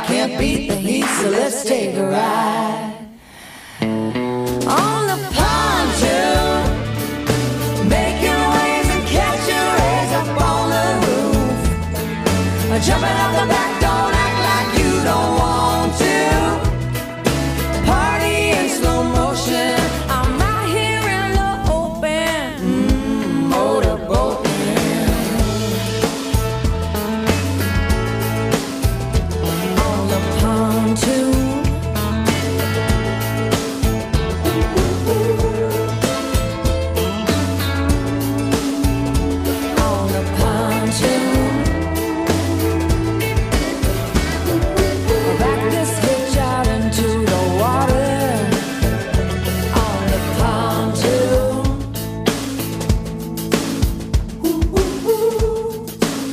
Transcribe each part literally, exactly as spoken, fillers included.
can't beat the heat, so let's take a ride. On the pontoon, making waves and catching rays up on the roof. Jumping out the back, don't act like you don't want to. Party in slow motion, I'm right here in the open. Mm, motorboating. On the pontoon. On the pontoon. Back this hitch out into the water. On the pontoon. Ooh, ooh, ooh.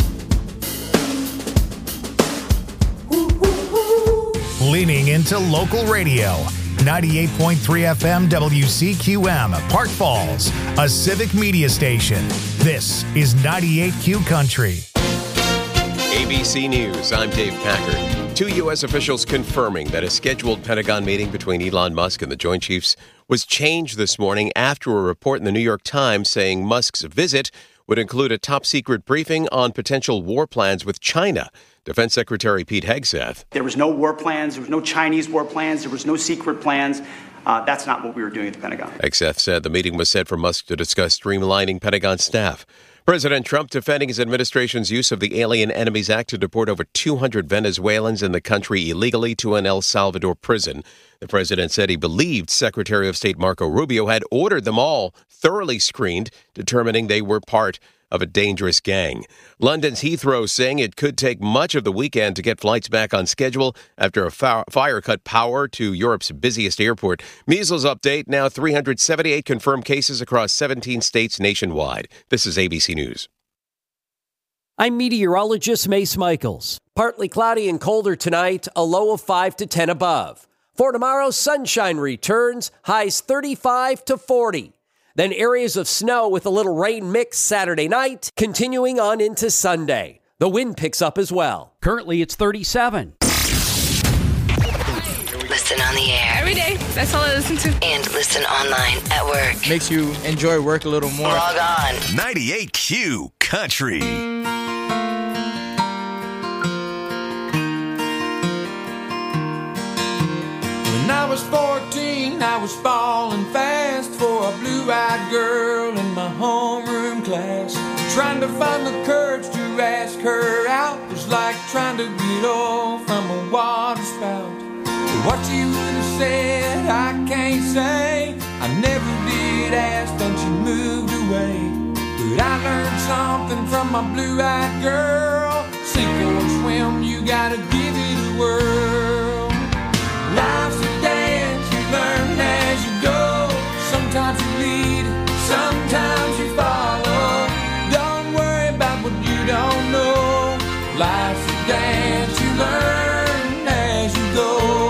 Ooh, ooh, ooh. Leaning into local radio. ninety-eight point three F M W C Q M, Park Falls, a civic media station. This is ninety-eight Q Country. A B C News, I'm Dave Packard. Two U S officials confirming that a scheduled Pentagon meeting between Elon Musk and the Joint Chiefs was changed this morning after a report in the New York Times saying Musk's visit would include a top-secret briefing on potential war plans with China. Defense Secretary Pete Hegseth. There was no war plans. There was no Chinese war plans. There was no secret plans. Uh, that's not what we were doing at the Pentagon. Hegseth said the meeting was set for Musk to discuss streamlining Pentagon staff. President Trump defending his administration's use of the Alien Enemies Act to deport over two hundred Venezuelans in the country illegally to an El Salvador prison. The president said he believed Secretary of State Marco Rubio had ordered them all thoroughly screened, determining they were part of a dangerous gang. London's Heathrow saying it could take much of the weekend to get flights back on schedule after a fi- fire cut power to Europe's busiest airport. Measles update, now three hundred seventy-eight confirmed cases across seventeen states nationwide. This is A B C News. I'm meteorologist Mace Michaels. Partly cloudy and colder tonight, a low of five to ten above. For tomorrow, sunshine returns, highs thirty-five to forty. Then areas of snow with a little rain mix Saturday night, continuing on into Sunday. The wind picks up as well. Currently, it's thirty-seven. Listen on the air. Every day. That's all I listen to. And listen online at work. Makes you enjoy work a little more. Log on. ninety-eight Q Country. When I was fourteen, I was falling fast for a blue-eyed girl in my homeroom class. Trying to find the courage to ask her out was like trying to get off from a water spout. What you would have said, I can't say. I never did ask, then she moved away. But I learned something from my blue-eyed girl. Sink or swim, you gotta give it a whirl. Life's a dance, you learn as you go. Sometimes you lead, sometimes you follow. Don't worry about what you don't know. Life's a dance, you learn as you go.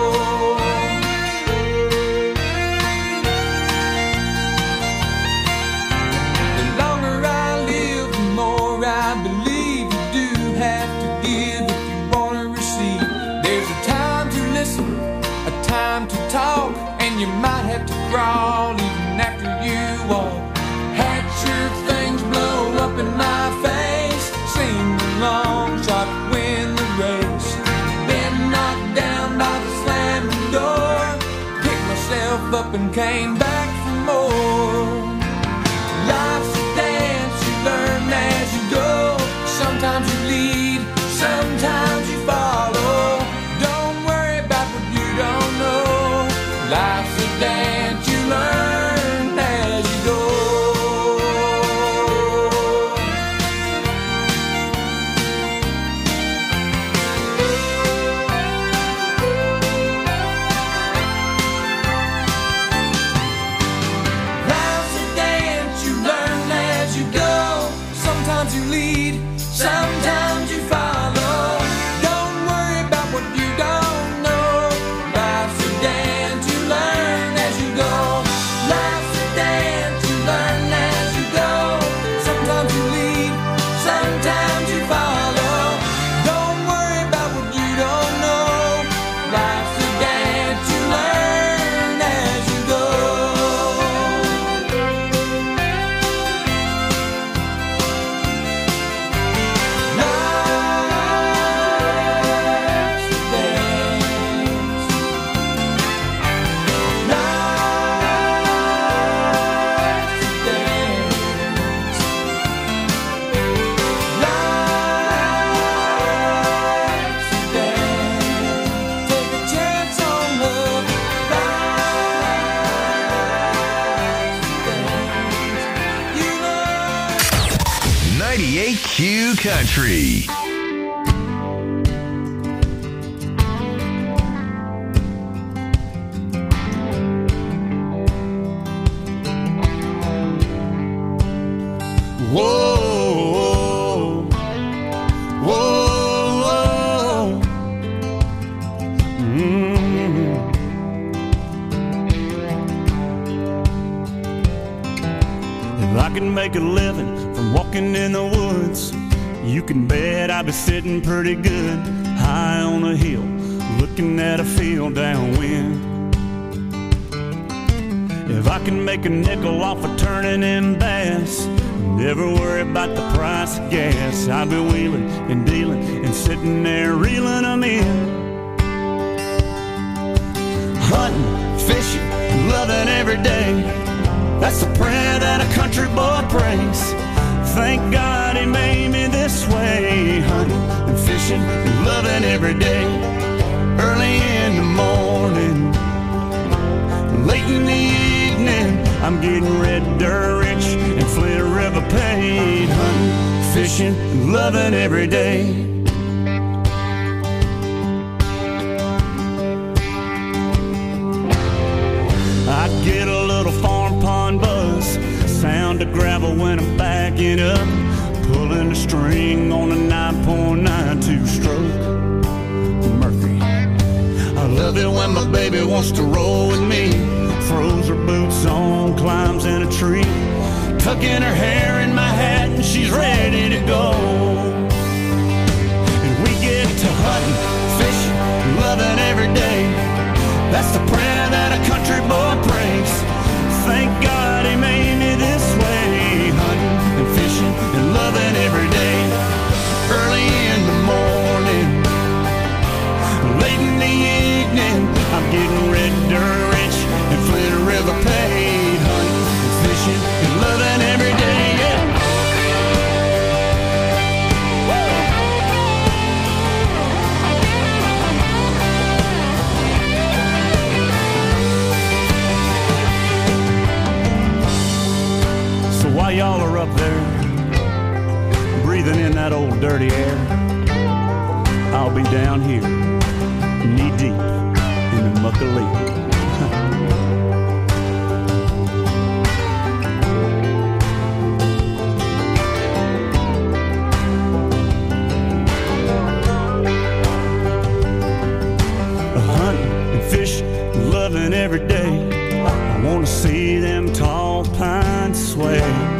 The longer I live, the more I believe you do have to give if you want to receive. There's a time to listen, a time to talk, and you might have to crawl even after you walk. Had your things blow up in my face, sing along, try to win the race. Been knocked down by the slamming door, picked myself up and came back for more. Life's a dance, you learn as you go. Sometimes you lead, sometimes you follow. Don't worry about what you don't know. Life's a dance, you learn as you go. Country. Whoa, whoa, whoa. Mm. If I can make a living from walking in the woods, you can bet I'd be sitting pretty good high on a hill, looking at a field downwind. If I can make a nickel off of turning in bass, never worry about the price of gas, I'll be wheeling and dealing and sitting there reeling them in. Hunting, fishing, loving every day, that's the prayer that a country boy prays. Thank God he made me this way. Hunting and fishing and loving every day. Early in the morning, late in the evening, I'm getting red dirt rich and Flint River paid. Hunting, fishing, and loving every day. I get a little farm pond buzz, sound of gravel when I'm backing up, pulling the string on a nine point nine two stroke Murphy. I love it when my baby wants to roll with me, throws her boots on, climbs in a tree, tucking her hair in my hat and she's ready to go. And we get to hunting, fishing, loving every day, that's the prayer that a country boy prays. Thank God he made me this way. Hunting and fishing and loving every day. Early in the morning, late in the evening, I'm getting red dirt rich and Flint River paid. Hunting and fishing and loving every day, yeah. While y'all are up there, breathing in that old dirty air, I'll be down here, knee deep in the muck of leaf. Hunting and fishing, loving every day, I want to see them tall pines sway.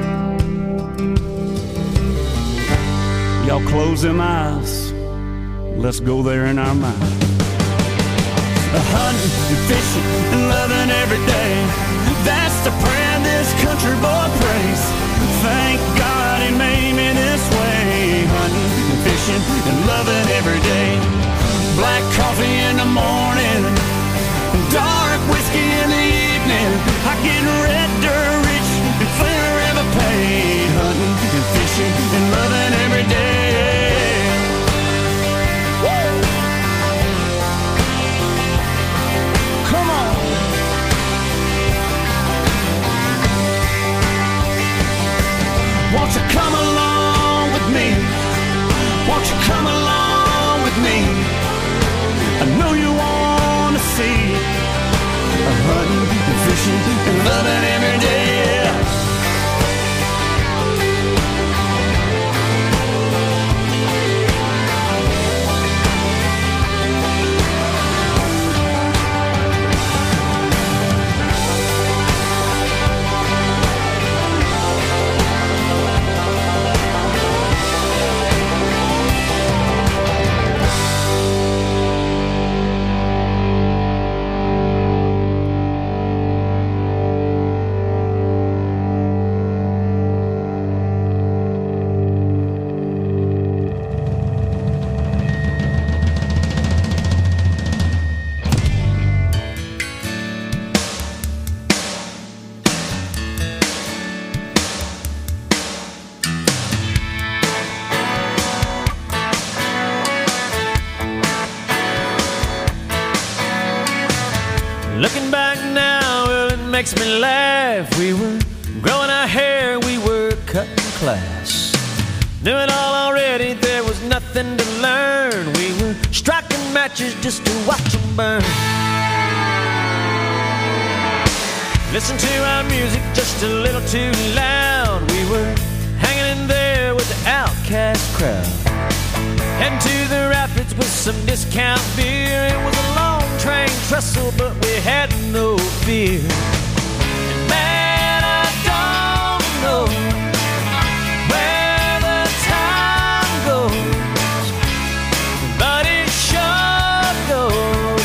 Y'all close them eyes, let's go there in our mind. Hunting and fishing and loving every day, that's the prayer this country boy prays. Thank God he made me this way. Hunting and fishing and loving every day. Black coffee in the morning, dark whiskey in the evening, I get red dirt rich and Flint River paid. Hunting and fishing and loving every day. Woo! Come on. Won't you come along with me? Won't you come along with me? I know you want to see hunting and fishing and loving every day. Looking back now, well, it makes me laugh. We were growing our hair, we were cutting class. Knew it all already, there was nothing to learn. We were striking matches just to watch them burn. Listen to our music just a little too loud. We were hanging in there with the outcast crowd. Heading to the rapids with some discount beer. It was a long train trestle, but we had no fear. And man, I don't know where the time goes, but it sure goes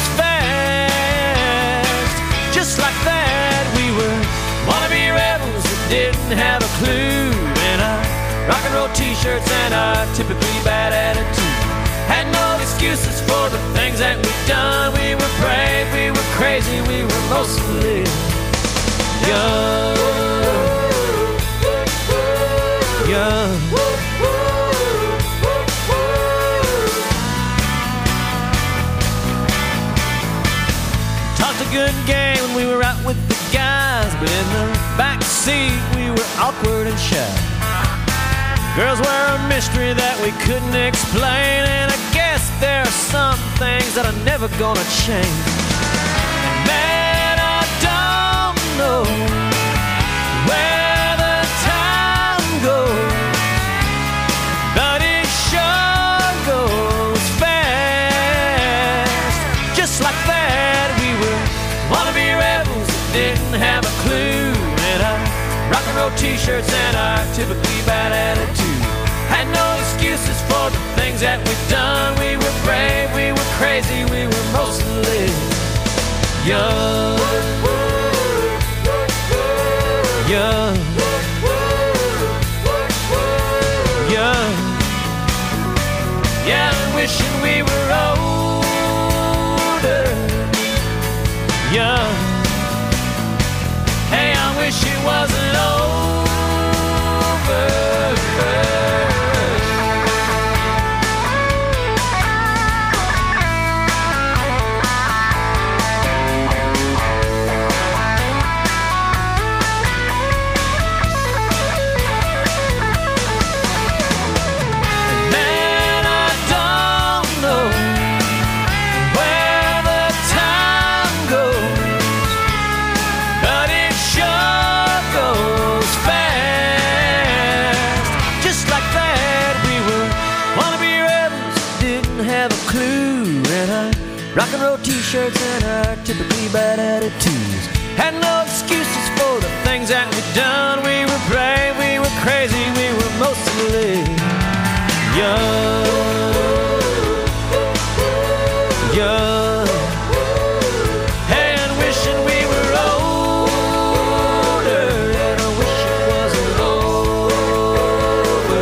fast. Just like that, we were wannabe rebels that didn't have a clue. And our rock and roll t-shirts and our typically bad attitude had no excuses for the things that we've done. We were brave, we were crazy, we were mostly young. Young. Talked a good game when we were out with the guys, but in the back seat we were awkward and shy. Girls were a mystery that we couldn't explain, and I guess there are some things that are never gonna change. And man, I don't know where the time goes, but it sure goes fast. Just like that, we were wannabe rebels that didn't have a clue. And our rock and roll t-shirts and our typically bad attitude had no excuses for the things that we've done. We were brave, we were crazy, we were mostly young. Young. Young. Yeah, I'm wishing we were older. Young. Hey, I wish it wasn't over. Rock and roll t-shirts and our typically bad attitudes had no excuses for the things that we'd done. We were brave, we were crazy, we were mostly young. Young. Hey, and wishing we were older, and I wish it wasn't over.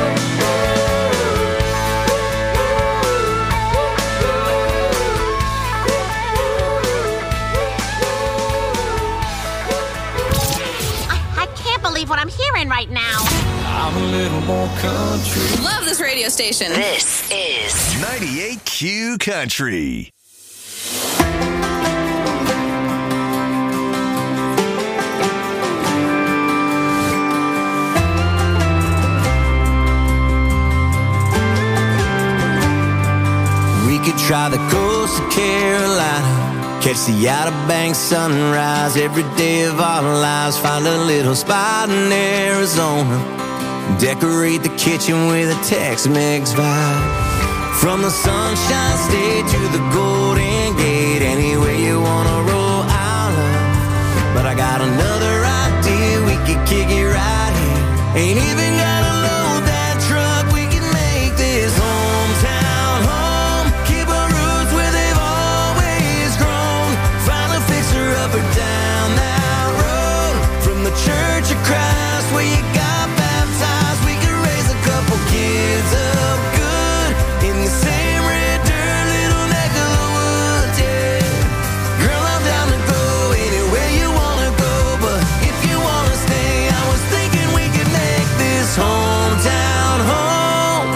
What I'm hearing right now. I'm a little more country. Love this radio station. This is ninety-eight Q Country. We could try the coast of Carolina, catch the Outer Banks sunrise every day of our lives. Find a little spot in Arizona, decorate the kitchen with a Tex-Mex vibe. From the Sunshine State to the Golden Gate, anywhere you wanna roll, I'll love. But I got another idea, we could kick it right here. Ain't even gotta load that truck, we can make this hometown home. Keep our roots where they've always grown. Find a fixer up or down that road. From the Church of Christ where you got baptized, we could raise a couple kids up good in the same red dirt little neck of the woods, yeah. Girl, I'm down to go anywhere you wanna go, but if you wanna stay, I was thinking we could make this hometown home.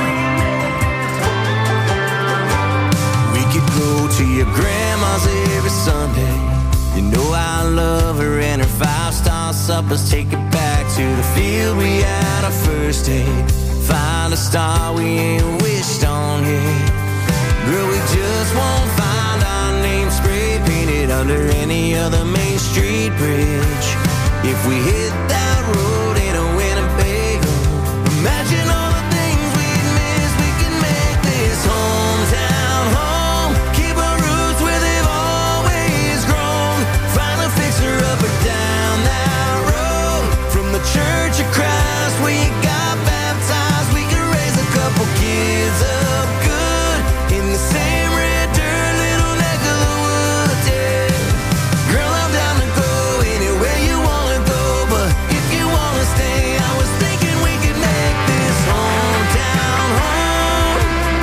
We could go to your grandma's every Sunday. You know I love her and her five-star suppers. Take it back to the field we had our first date. find a star we ain't wished on yet. Girl, we just won't find our name spray painted under any other Main Street bridge. If we hit that road in a Winnebago, imagine all the things we'd miss. We can make this hometown home, keep our roots where they've always grown, find a fixer-upper down that road, from the Church of Christ where you got baptized. We can raise a couple kids up good in the same red dirt little neck of the woods, yeah. Girl, I'm down to go anywhere you wanna go, but if you wanna stay, I was thinking we could make this hometown home.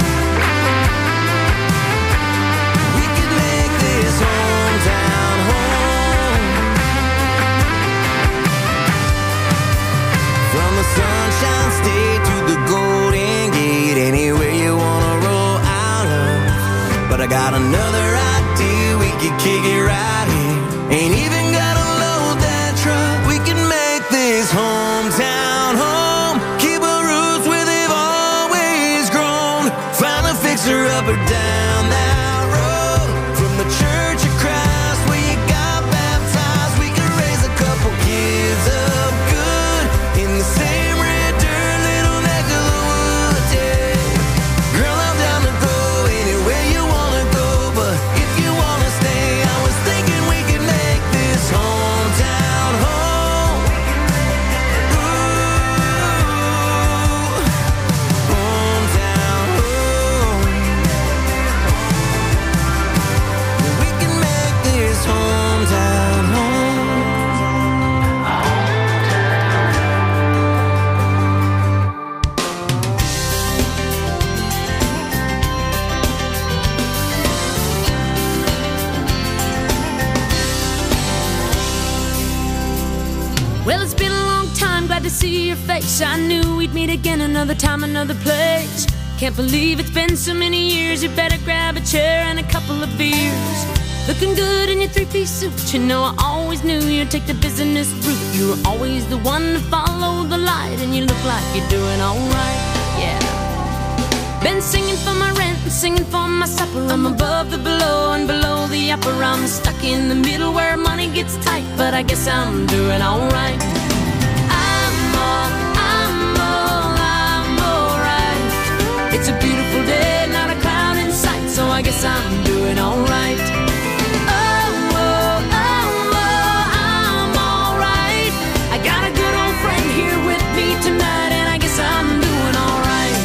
We could make this hometown home. From the Sunshine State to the Golden Gate, anywhere you wanna roll out of. But I got another idea, we could kick it right here. Ain't even gotta load that truck. We can make this hometown home, keep our roots where they've always grown, find a fixer-upper down that road, from the Church of Christ where you got baptized. We can raise a couple kids up good in the same red dirt little neck of the woods, yeah. Girl, I'm down to go anywhere you wanna go, but if you wanna stay, I was thinking we could make this hometown home. Ooh, hometown home. We can make this hometown home. Well, it's been a long time, glad to see your face. I knew we'd meet again another time, another place. Can't believe it's been so many years. You better grab a chair and a couple of beers. Looking good in your three-piece suit. You know I always knew you'd take the business route. You were always the one to follow the light, and you look like you're doing alright, yeah. Been singing for my rent and singing for my supper. I'm above the below and below the upper. I'm stuck in the middle where money gets tight, but I guess I'm doing alright. I'm all, I'm all, I'm alright. It's a beautiful day, not a cloud in sight, so I guess I'm doing alright. Oh, oh, oh, oh, I'm alright. I got a good old friend here with me tonight, and I guess I'm doing alright.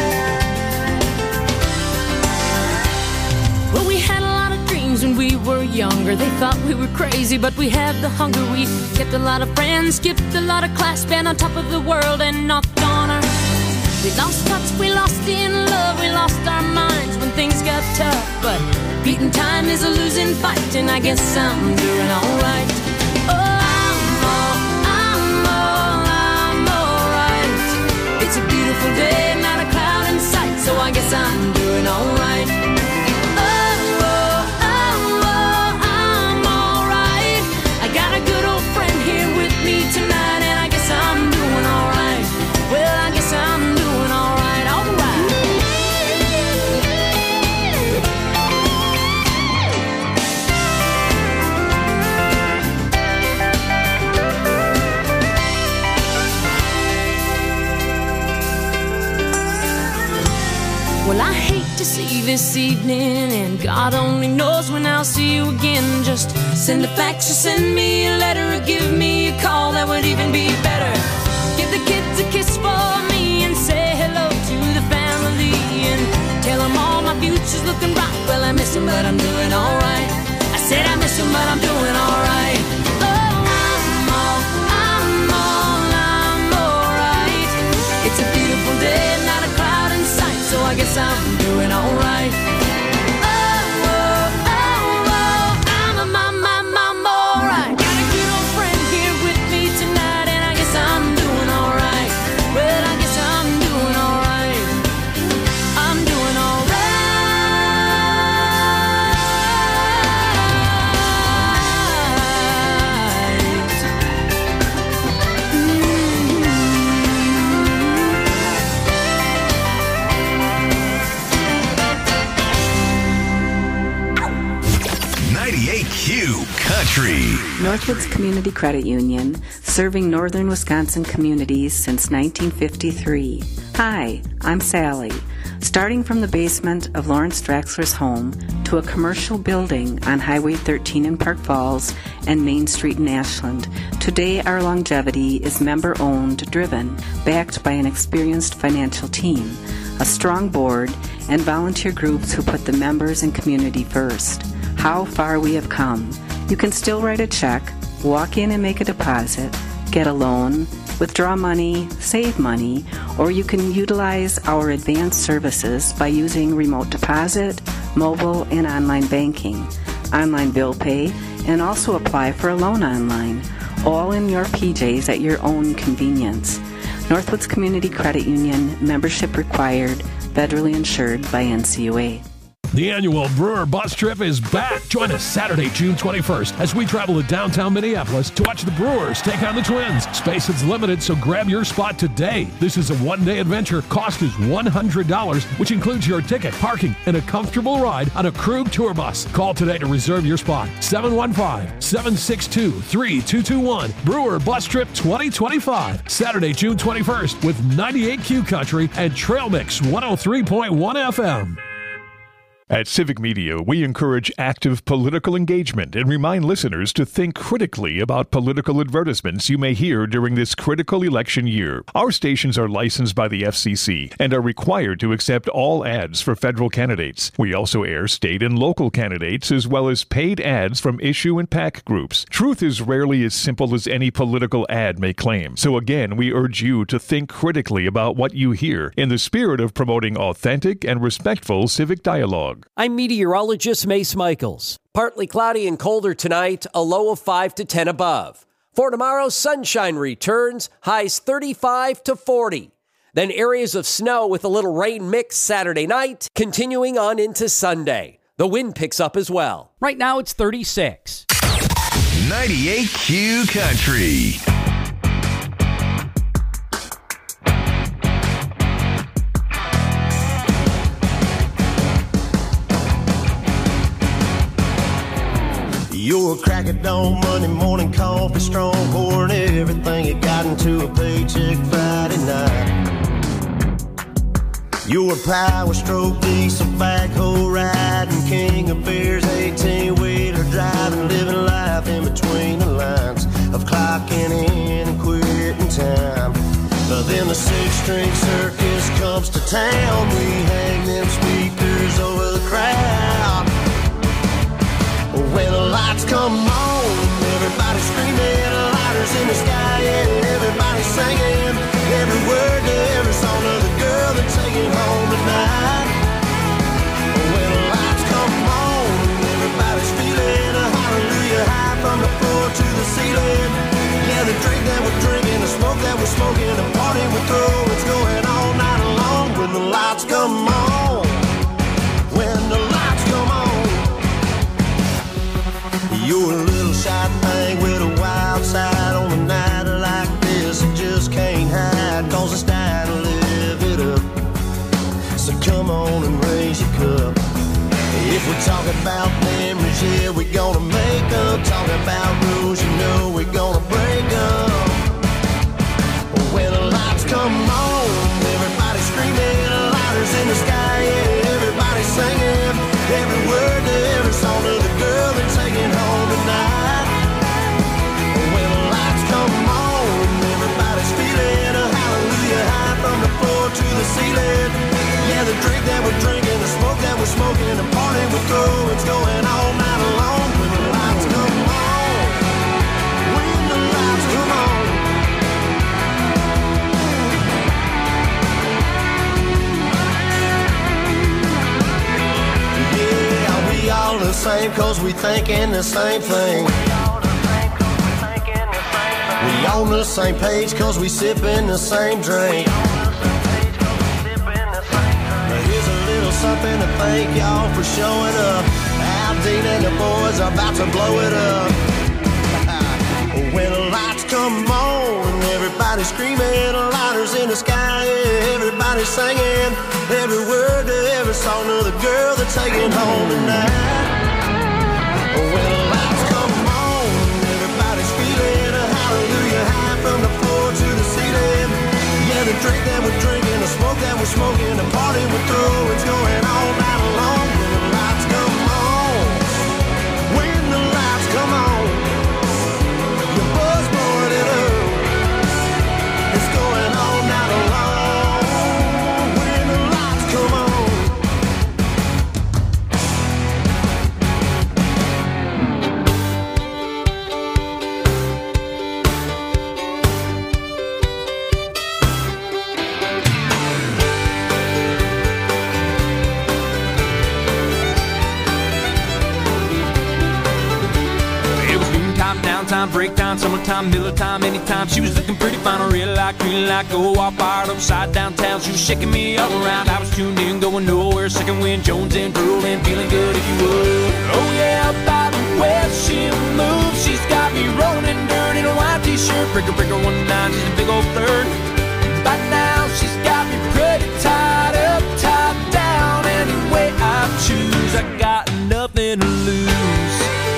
Well, we had a lot of dreams when we were younger. They thought we were crazy, but we had the hunger. We kept a lot of friends, skipped a lot of class, been on top of the world and knocked on her. We lost touch, we lost in love, we lost our minds when things got tough. But beating time is a losing fight, and I guess I'm doing alright. Oh, I'm all, I'm all, I'm alright. It's a beautiful day, not a cloud in sight, so I guess I'm doing alright. Tonight, and I guess I'm doing alright. Well, I guess I'm doing alright, alright. Well, I hate to see you this evening, and God only knows when I'll see you again. Just send a fax or send me a letter or give me a call, that would even be better. Give the kids a kiss for me and say hello to the family, and tell them all my future's looking bright. Well, I miss them, but I'm doing alright. I said I miss them, but I'm doing alright. Oh, I'm all, I'm all, I'm alright. It's a beautiful day, not a cloud in sight, so I guess I'm doing alright. Q Country. Northwoods Community Credit Union, serving northern Wisconsin communities since nineteen fifty-three. Hi, I'm Sally. Starting from the basement of Lawrence Draxler's home to a commercial building on Highway thirteen in Park Falls and Main Street in Ashland, today our longevity is member-owned, driven, backed by an experienced financial team, a strong board, and volunteer groups who put the members and community first. How far we have come. You can still write a check, walk in and make a deposit, get a loan, withdraw money, save money, or you can utilize our advanced services by using remote deposit, mobile, and online banking, online bill pay, and also apply for a loan online, all in your P Js at your own convenience. Northwoods Community Credit Union, membership required, federally insured by N C U A. The annual Brewer Bus Trip is back. Join us Saturday, June twenty-first, as we travel to downtown Minneapolis to watch the Brewers take on the Twins. Space is limited, so grab your spot today. This is a one-day adventure. Cost is one hundred dollars, which includes your ticket, parking, and a comfortable ride on a Krug tour bus. Call today to reserve your spot. seven one five, seven six two, three two two one. Brewer Bus Trip twenty twenty-five. Saturday, June twenty-first, with ninety-eight Q Country and Trail Mix one oh three point one F M. At Civic Media, we encourage active political engagement and remind listeners to think critically about political advertisements you may hear during this critical election year. Our stations are licensed by the F C C and are required to accept all ads for federal candidates. We also air state and local candidates as well as paid ads from issue and PAC groups. Truth is rarely as simple as any political ad may claim. So again, we urge you to think critically about what you hear in the spirit of promoting authentic and respectful civic dialogue. I'm meteorologist Mace Michaels. Partly cloudy and colder tonight, a low of five to ten above. For tomorrow, sunshine returns, highs thirty-five to forty. Then areas of snow with a little rain mix Saturday night, continuing on into Sunday. The wind picks up as well. Right now it's thirty-six. ninety-eight Q Country. You're a crack at dawn, Monday morning coffee, strong, pouring everything you got into a paycheck Friday night. You're a power stroke, diesel backhoe riding, king of beers, eighteen-wheeler driving, living life in between the lines of clocking in and quitting time. But then the six-string circus comes to town, we hang them speakers over the crowd. When the lights come on, everybody's screaming, lighters in the sky, and everybody's singing every word to every song of the girl they're taking home tonight. When the lights come on, everybody's feeling a hallelujah high from the floor to the ceiling. Yeah, the drink that we're drinking, the smoke that we're smoking, the party we throw, it's going all night long. When the lights come on, when the lights come on. You're a little shy thing with a wild side on a night like this. You just can't hide, cause it's time to live it up. So come on and raise your cup. If we're talking about memories, yeah, we're gonna make them. Talking about rules, you know we're gonna break them. When the lights come on, everybody's screaming, lighters in the sky, yeah, everybody's singing every word to every song of the girl they're taking home tonight. When the lights come on, everybody's feeling a hallelujah high from the floor to the ceiling. Yeah, the drink that we're drinking, the smoke that we're smoking, the party we throw, it's going all night long. When the lights come on, when the lights come on. We all the same cause we thinking the same thing. We on the same page cause we sipping the same drink. Now here's a little something to thank y'all for showing up. Aldine and the boys are about to blow it up. When the lights come on, everybody's screaming, lighters in the sky, yeah, everybody's singing every word to every song of the girl they're taking home tonight. When the lights Downtime, break time, summertime, Miller time, anytime. She was looking pretty fine, a real like, green like, go off, fired upside downtown. She was shaking me all around. I was tuned in, going nowhere. Second wind, Jones and drooling, feeling good if you would. Oh yeah, by the way she moves, she's got me rolling dirt in a white t-shirt. Breaker, breaker, one nine, she's a big old third. By now, she's got me pretty tied up, top down. Any way I choose, I got nothing to lose.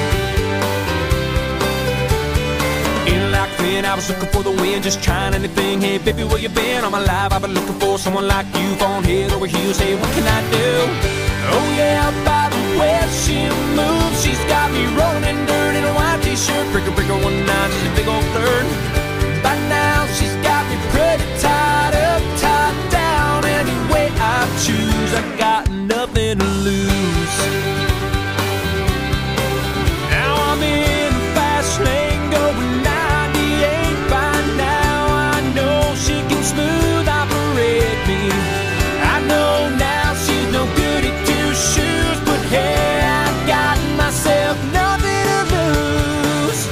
In like when I was looking for the wind, just trying anything. Hey, baby, where you been? All my life, I've been looking for someone like you, falling head over heels. Hey, what can I do? Oh yeah, by the way she moves, she's got me rolling dirt in a white t-shirt. Breaker, breaker, one nine, she's a big old third. By now, she's got me pretty tied up, top down. Any way I choose, I got nothing to lose. Now I'm in the fast lane, going ninety-eight. By now, I know she can smooth operate me. I know now she's no good at two shoes, but hey, I got myself nothing to lose.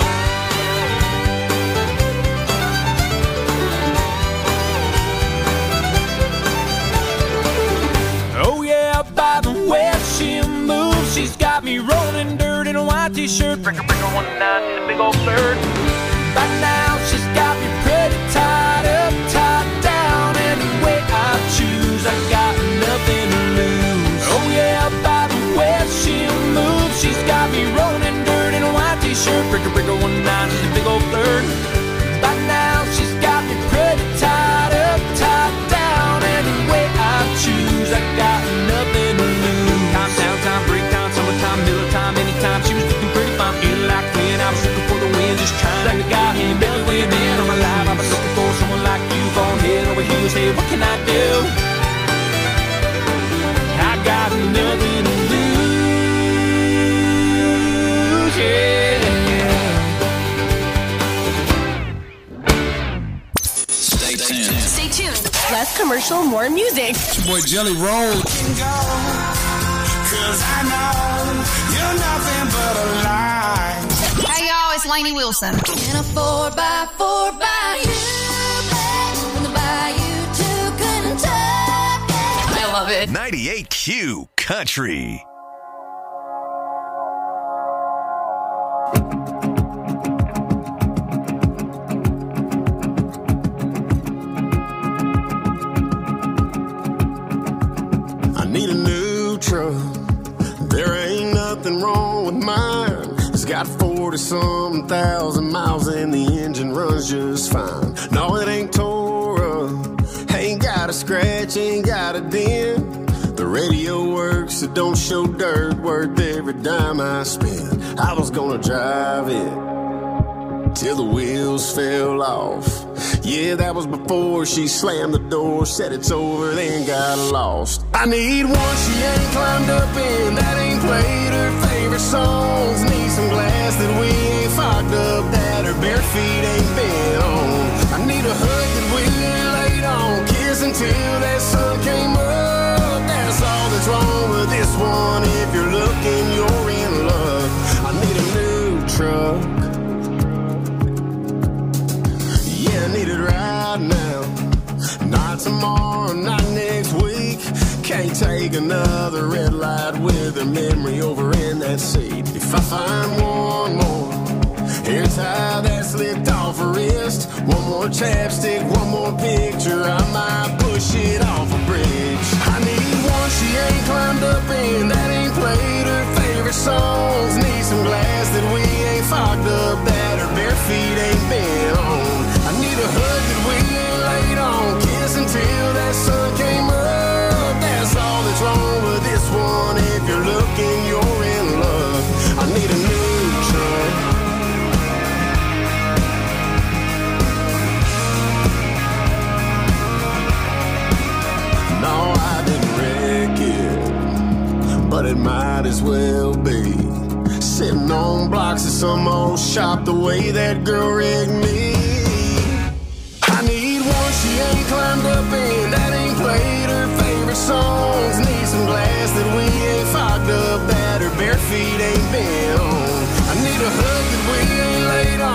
Oh yeah, by the way she moves, she's got me rolling dirt in a white t-shirt. Breaker, breaker, one nine, in a big old third. By now she's got me pretty tied up, top down. Any way I choose, I got nothing to lose. Oh yeah, by the way she moves, she's got me rolling dirt in a white t-shirt. Breaker, breaker, one nine, she's a big old third. By now she's got me pretty tied up, top down. Any way I choose, I got nothing to lose. Time, downtime, break time, summertime, Miller time, anytime. She was looking pretty fine, in like when I was looking for the wind, just trying like a guy in belly way in on my life. I was looking for someone like you, falling head over heels. Hey, what can I do? I got nothing to lose, yeah. Stay tuned. Stay tuned. Less commercial, more music. It's your boy Jelly Roll. Cause I know you're nothing but a lie. Hey y'all, it's Lainey Wilson. In a four by four by you, from the bayou to Kentucky. I love it. ninety-eight Q Country. I need a new truck. There ain't nothing wrong with mine. It's got forty-some thousand miles and the engine runs just fine. No, it ain't tore up, ain't got a scratch, ain't got a dent. The radio works, it don't show dirt, worth every dime I spend. I was gonna drive it till the wheels fell off. Yeah, that was before she slammed the door, said it's over, then got lost. I need one she ain't climbed up in, that ain't played her favorite songs. Need some glass that we ain't fogged up, that her bare feet ain't been on. I need a hug that we laid on, kiss until that sun came up. That's all that's wrong with this one. If you're looking, you're in luck. I need a new truck. I need it right now, not tomorrow, not next week. Can't take another red light with her memory over in that seat. If I find one more hair tie that slipped off her wrist, one more chapstick, one more picture, I might push it off a bridge. I need one she ain't climbed up in, that ain't played her favorite songs. Need some glass that we ain't fogged up, that her bare feet ain't been on. I need a hug that we ain't laid on, kiss until that sun came up. That's all that's wrong with this one. If you're looking, you're in luck. I need a new truck. No, I didn't wreck it, but it might as well be. Sitting on blocks of some old shop the way that girl rigged me. I need one she ain't climbed up in, that ain't played her favorite songs. Need some glass that we ain't fogged up, that her bare feet ain't been on. I need a hug that we ain't laid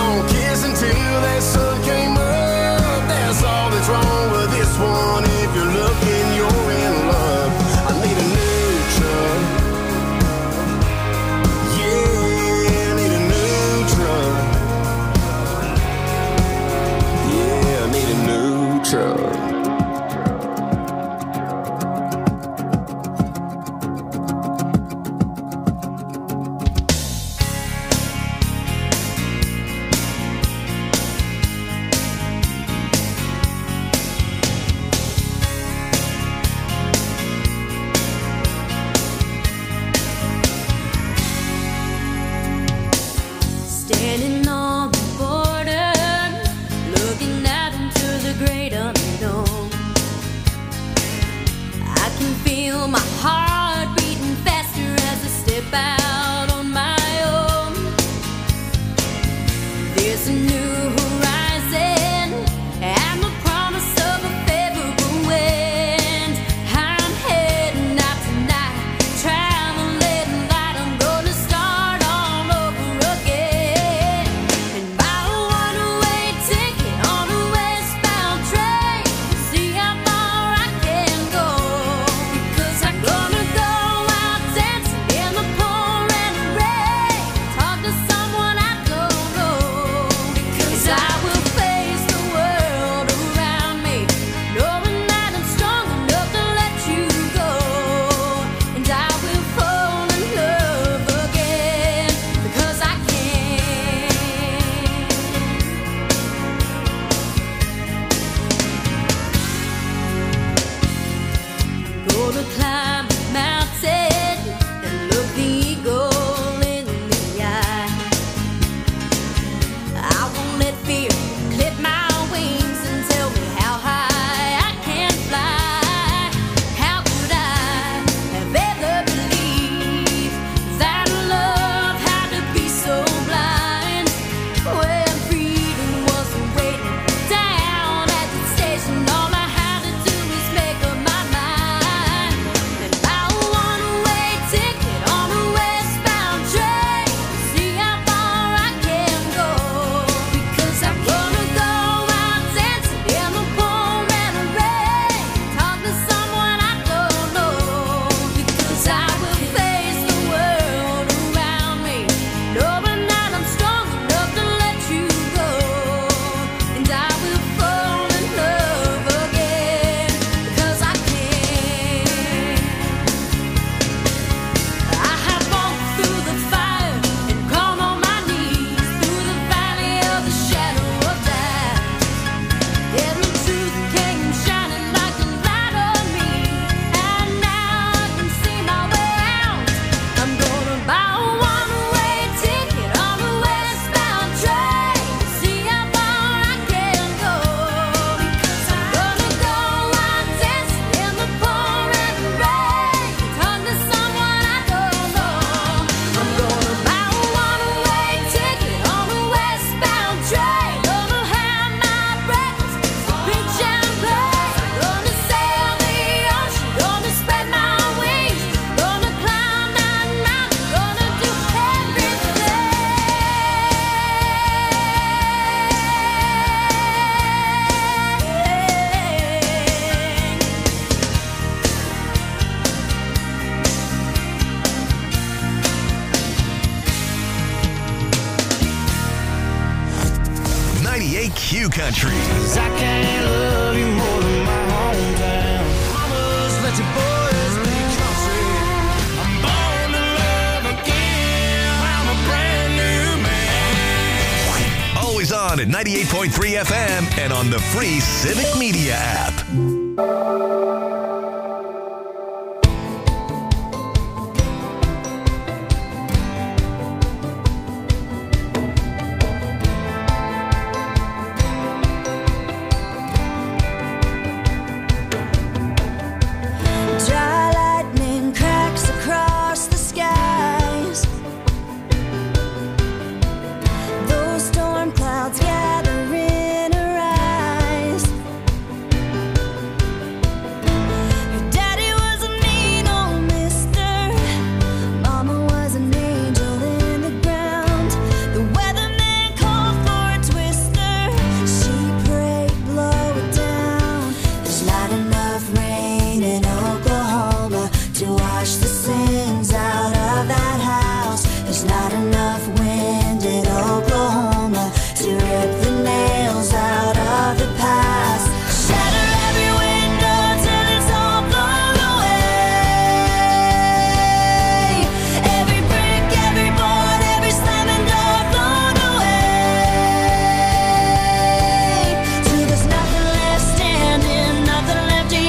ninety-eight Q Country. I can't love you more than my hometown. Mamas, let your boys be country. I'm born to love again. I'm a brand new man. Always on at ninety-eight point three F M and on the free Civic Media app. Dry lightning cracks across the skies. Those storm clouds gather in her eyes. Her daddy was a mean old mister. Mama was an angel in the ground. The weatherman called for a twister. She prayed, blow it down. There's not enough rain in Oklahoma to wash the sins out of that house. There's not enough wind in Oklahoma to rip the nails out of the past. Shatter every window till it's all blown away. Every brick, every board, every slamming door blown away. Till there's nothing left standing, nothing left of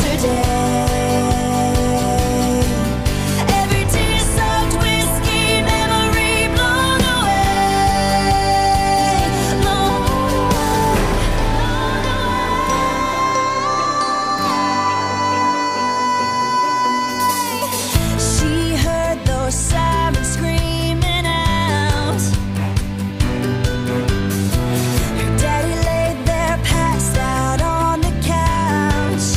yesterday. Every tear-soaked whiskey memory blown away, blown away. She heard those sirens screaming out. Her daddy laid there passed out on the couch.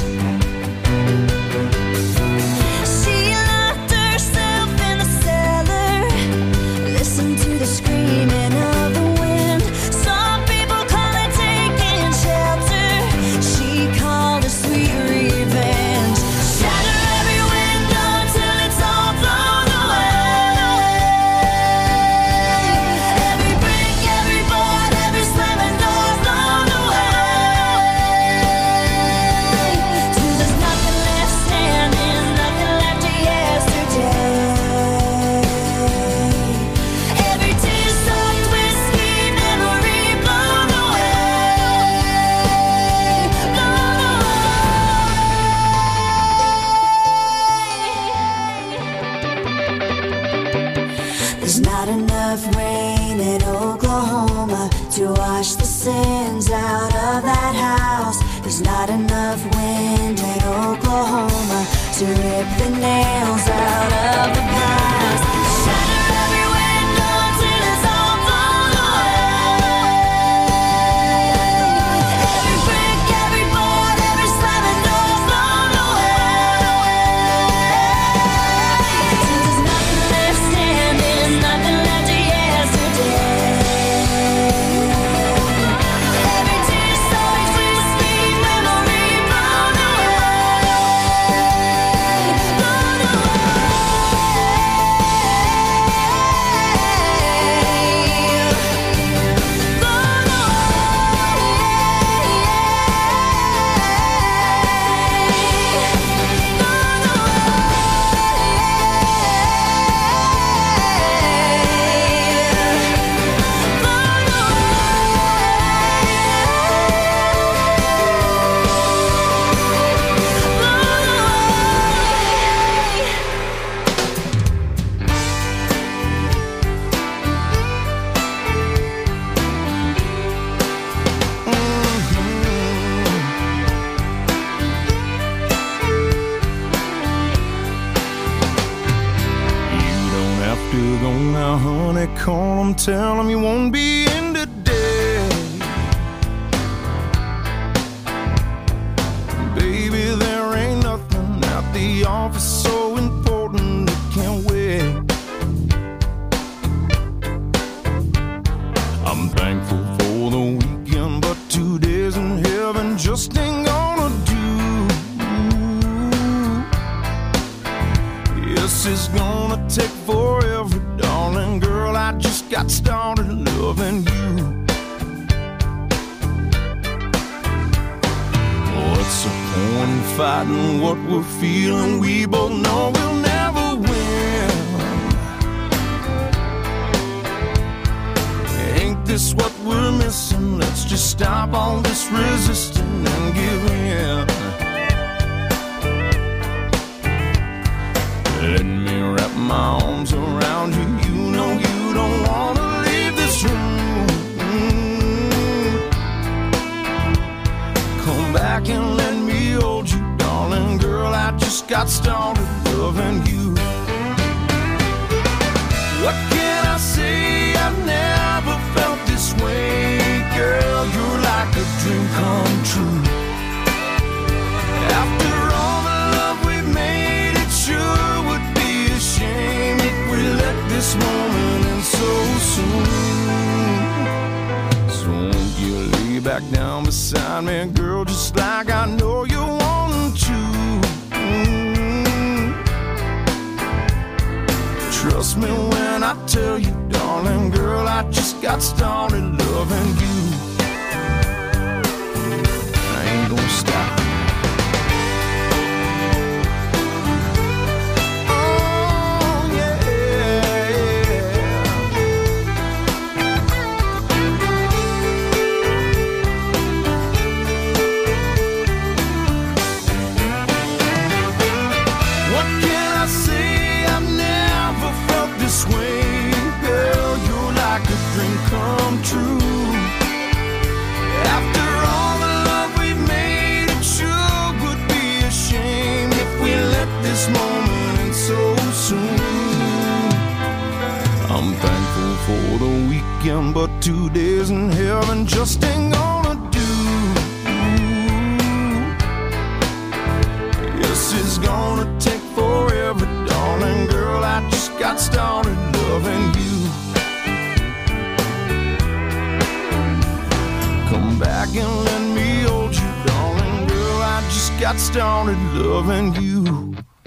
She locked herself in the cellar, listened to the screaming of the wind. Some people call it taking shelter. She called it sweet revenge. Shatter every window till it's all blown away. Every brick, every board, every slamming door blown away. Till there's nothing left standing, nothing left of yesterday. Every tear-soaked whiskey memory blown away, blown away. There's not enough rain in Oklahoma to wash the sins out of that house. There's not enough wind in Oklahoma to rip the nails out of the past. Shatter every window till it's all blown away. Every brick, every board, every slamming door blown away. Till there's nothing left standing, nothing left of yesterday. Every tear-soaked whiskey memory blown away, blown Call him, tell him you won't be in today. Baby, there ain't nothing at the office so important it can't wait. I'm thankful for the weekend, but two days in heaven just ain't gonna do. Yes, it's gonna take forever, darling girl. I just got started loving you. one fighting what we're feeling. We both know we'll never win. Ain't this what we're missing? Let's just stop all this resisting and give in. Let me wrap my arms around you. You know you don't want to leave this room. Mm. Come back and let me hold you, darling girl. I just got started loving you. What can I say? I've never felt this way. Girl, you're like a dream come true. After all the love we've made, it sure would be a shame if we let this moment end so soon. So won't you lay back down beside me, girl, just like I know you want to. Mm. Trust me when I tell you, darling girl, I just got started loving you. I ain't gonna stop. For the weekend, but two days in heaven just ain't gonna do. Yes, it's gonna take forever, darling girl. I just got started loving you. Come back and let me hold you, darling girl. I just got started loving you.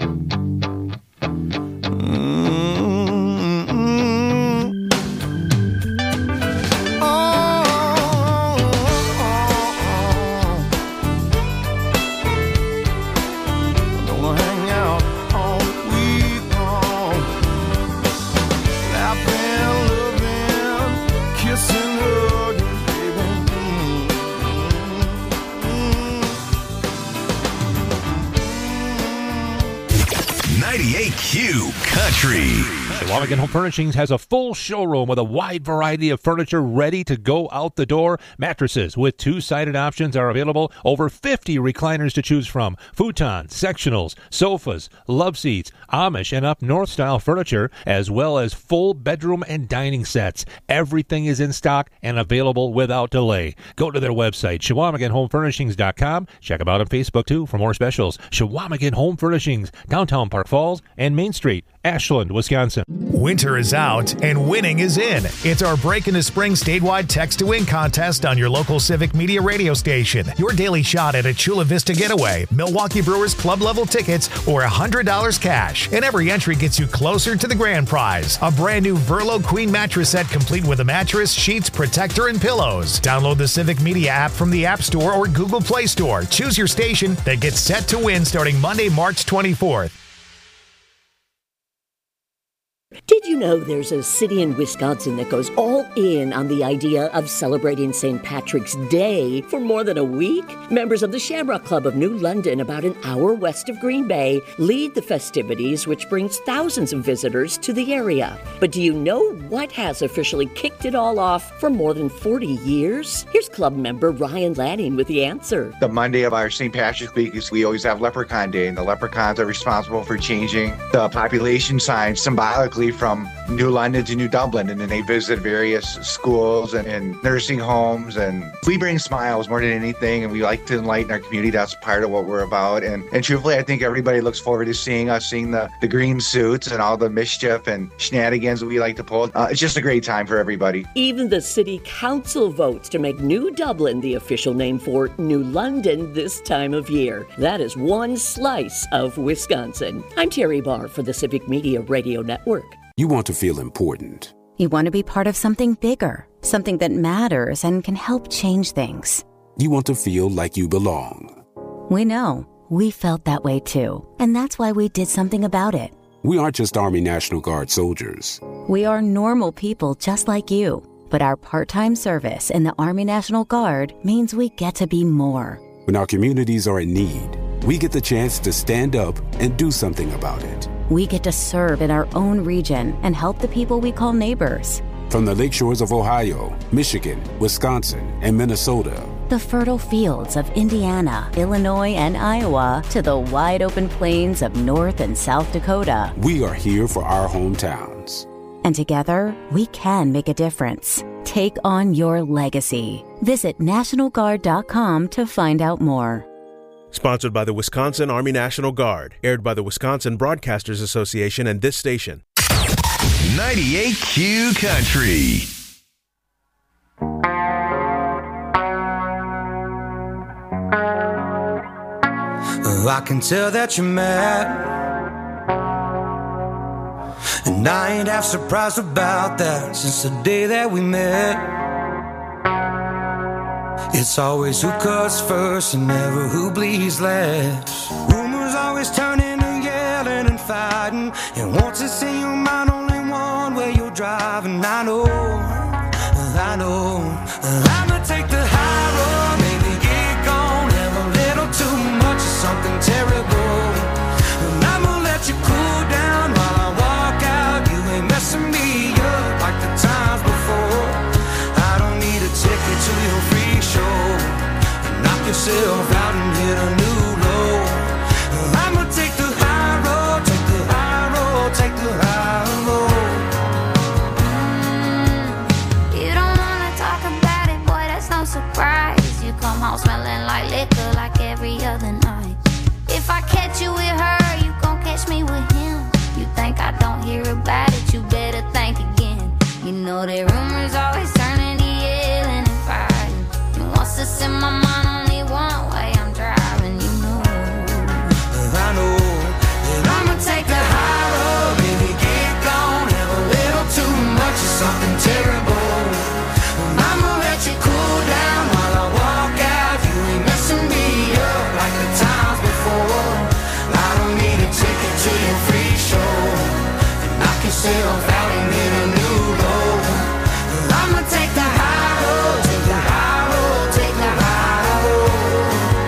ninety-eight Q Country. Chequamegon Home Furnishings has a full showroom with a wide variety of furniture ready to go out the door. Mattresses with two-sided options are available. Over fifty recliners to choose from. Futons, sectionals, sofas, love seats, Amish and up north style furniture, as well as full bedroom and dining sets. Everything is in stock and available without delay. Go to their website, Chequamegon Home Furnishings dot com. Check them out on Facebook, too, for more specials. Chequamegon Home Furnishings, downtown Park Falls and Main Street, Ashland, Wisconsin. Winter is out and winning is in. It's our Break into Spring statewide text to win contest on your local Civic Media radio station. Your daily shot at a Chula Vista getaway, Milwaukee Brewers club level tickets, or one hundred dollars cash. And every entry gets you closer to the grand prize. A brand new Verlo Queen mattress set complete with a mattress, sheets, protector, and pillows. Download the Civic Media app from the App Store or Google Play Store. Choose your station that gets set to win starting Monday, March twenty-fourth. Did you know there's a city in Wisconsin that goes all in on the idea of celebrating Saint Patrick's Day for more than a week? Members of the Shamrock Club of New London, about an hour west of Green Bay, lead the festivities, which brings thousands of visitors to the area. But do you know what has officially kicked it all off for more than forty years? Here's club member Ryan Lanning with the answer. The Monday of our Saint Patrick's Week is we always have Leprechaun Day, and the leprechauns are responsible for changing the population sign symbolically from New London to New Dublin, and then they visit various schools and, and nursing homes, and we bring smiles more than anything, and we like to enlighten our community. That's part of what we're about, and, and truthfully, I think everybody looks forward to seeing us, seeing the, the green suits and all the mischief and shenanigans we like to pull. Uh, it's just a great time for everybody. Even the city council votes to make New Dublin the official name for New London this time of year. That is one slice of Wisconsin. I'm Terry Barr for the Civic Media Radio Network. You want to feel important. You want to be part of something bigger, something that matters and can help change things. You want to feel like you belong. We know. we felt that way too. And that's why we did something about it. We aren't just Army National Guard soldiers. We are normal people just like you. But our part-time service in the Army National Guard means we get to be more. When our communities are in need, we get the chance to stand up and do something about it. We get to serve in our own region and help the people we call neighbors. From the lake shores of Ohio, Michigan, Wisconsin, and Minnesota, the fertile fields of Indiana, Illinois, and Iowa, to the wide open plains of North and South Dakota, we are here for our hometowns. And together, we can make a difference. Take on your legacy. Visit National Guard dot com to find out more. Sponsored by the Wisconsin Army National Guard. Aired by the Wisconsin Broadcasters Association and this station. ninety-eight Q Country. Oh, I can tell that you're mad, and I ain't half surprised about that. Since the day that we met, it's always who cuts first and never who bleeds last. Rumors always turn into yelling and fighting, and once it's in your mind, only one way you're driving. I know, I know, I'ma take the high road, maybe get gone, have a little too much of something terrible, and I'ma let you cool down while I walk out. You ain't messing me up like the times before. I don't need a ticket to your free show. Knock yourself out and hit a new low. I'ma take the high road, take the high road, take the high road. You don't wanna talk about it, boy, that's no surprise. You come home smelling like liquor like every other night. If I catch you with her, you gon' catch me with him. You think I don't hear about it, you better think again. You know that rumors always turn into yelling and fighting. And once it's in my mind, only one way I'm driving, you know. I know that I'ma take the high road, baby, get gone, have a little too much of something terrible. And I'ma let you cool down while I walk out. You ain't messing me up like the times before. I don't need a ticket to your free show. Knock yourself out and hit a new low. I'ma take the high road, take the high road, take the high road.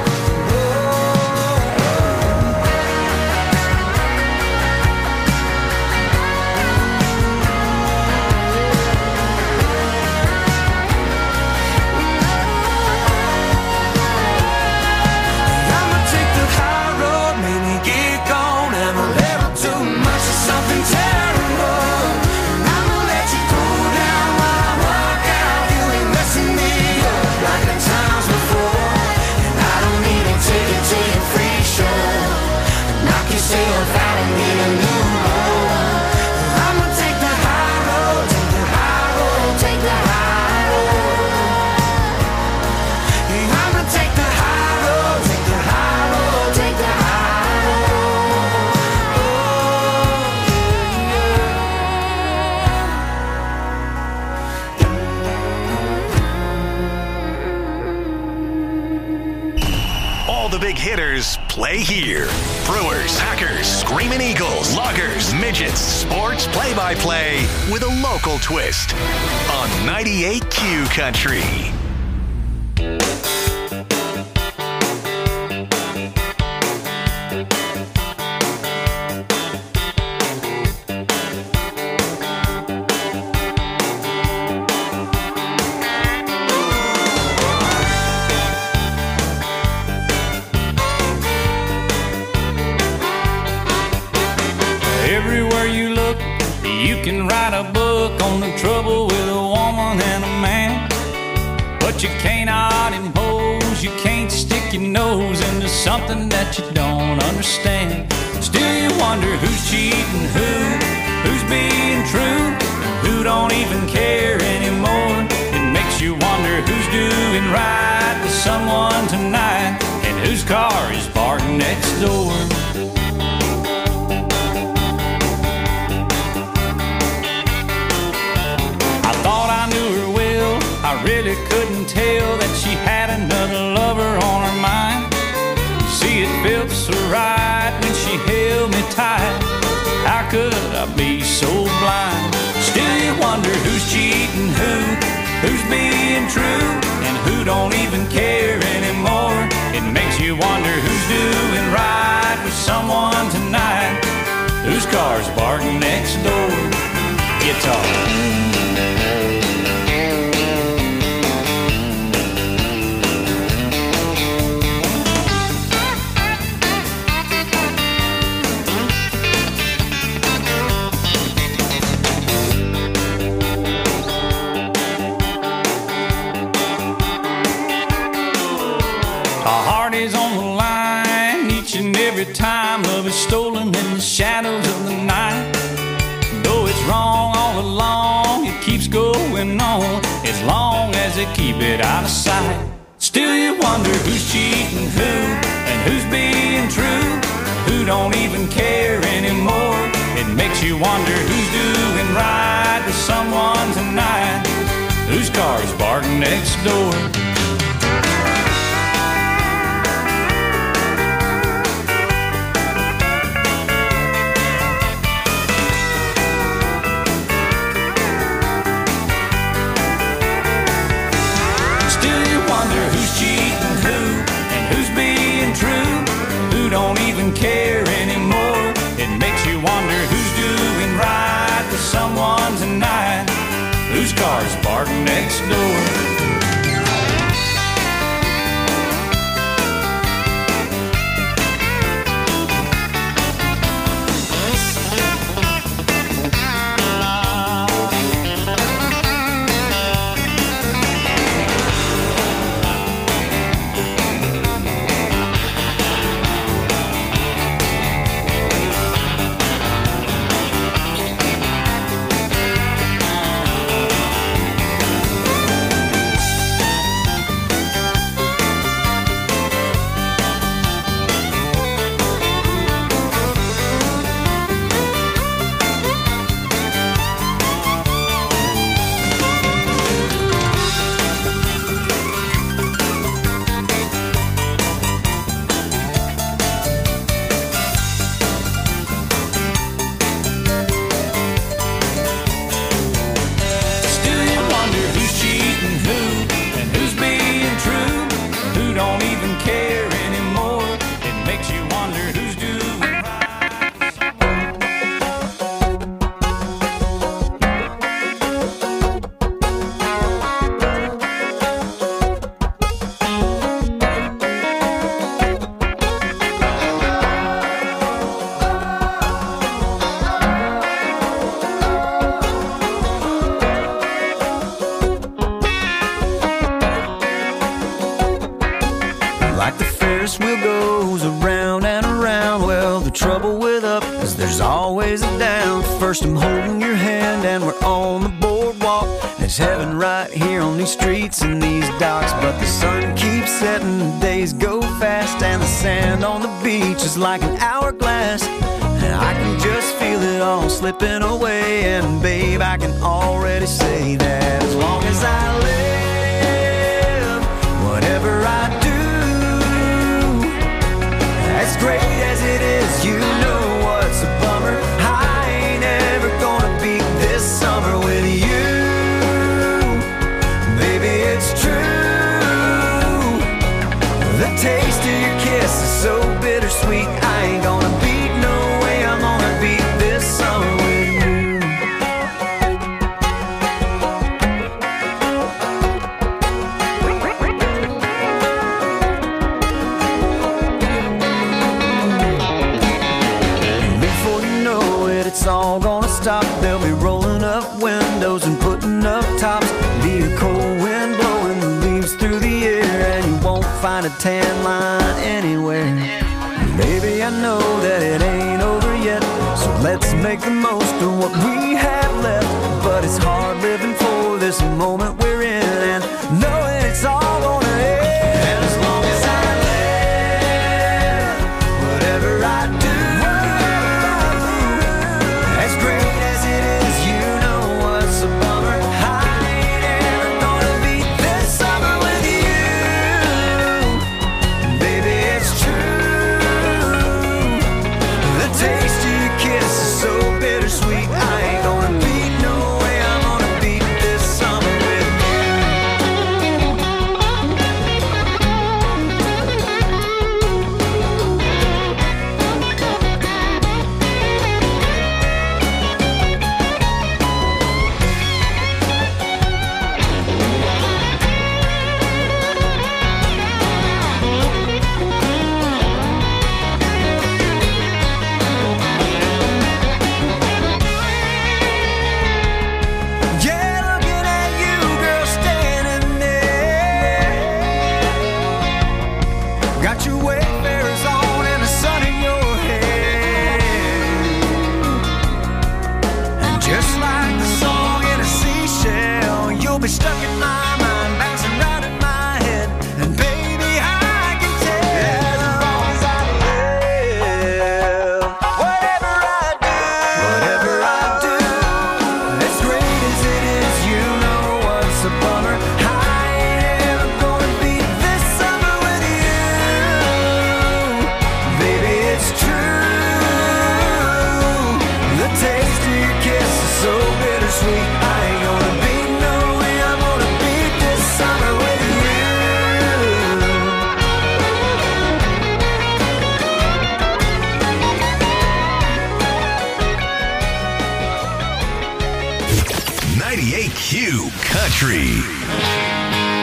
I'ma take the high road, maybe get gone, have a little too much of something terrible. And I'ma let you cool down while I walk out. You ain't messing me up like the times before. And I don't need a ticket to your free show. Knock yourself out and hit a new low. I'ma take the high road, take the high road, take the high road. Yeah, I'ma take the high road, take the high road, take the high All the big hitters play here. Brewers, Packers, Screaming Eagles, Loggers, Midgets, sports play-by-play with a local twist on ninety-eight Q Country. Everywhere you look, you can write a book on the trouble with a woman and a man. But you cannot impose, you can't stick your nose into something that you don't understand. Still you wonder who's cheating who, who's being true, who don't even care anymore. It makes you wonder who's doing right with someone tonight, and whose car is parked next door. I really couldn't tell that she had another lover on her mind. You see, it felt right when she held me tight. How could I be so blind? Still you wonder who's cheating who, who's being true, and who don't even care anymore. It makes you wonder who's doing right with someone tonight, whose car's barking next door. Guitar. Every time love is stolen in the shadows of the night. Though it's wrong all along, it keeps going on as long as they keep it out of sight. Still you wonder who's cheating who, and who's being true, who don't even care anymore. It makes you wonder who's doing right with someone tonight, whose car's barking next door. Don't even care anymore. It makes you wonder who's doing right with someone tonight, whose car's parked next door. First I'm holding your hand and we're on the boardwalk. There's heaven right here on these streets and these docks. But the sun keeps setting, the days go fast, and the sand on the beach is like an hourglass. And I can just feel it all slipping away. And babe, I can already say that as long as I live, whatever I do, as great as it is, you know what's a bummer. Summer with you, baby, it's true. The taste of your kiss is so bittersweet. I ain't gonna beat, no way I'm gonna beat this summer with you. Before you know it, it's all gonna stop. They'll be rolling up windows and putting up tops. Be a cold wind blowing the leaves through the air, and you won't find a tan line anywhere. Baby, I know that it ain't over yet, so let's make the most of what we have left. But it's hard living for this moment we're in, and knowing it's all gonna end. And as long as I live, whatever I do, as great as it is, you know what's a bummer. I ain't ever gonna beat this summer with you. Baby, it's true. sweet. I ain't gonna beat no way. I'm gonna beat this summer with ninety-eight Q Country.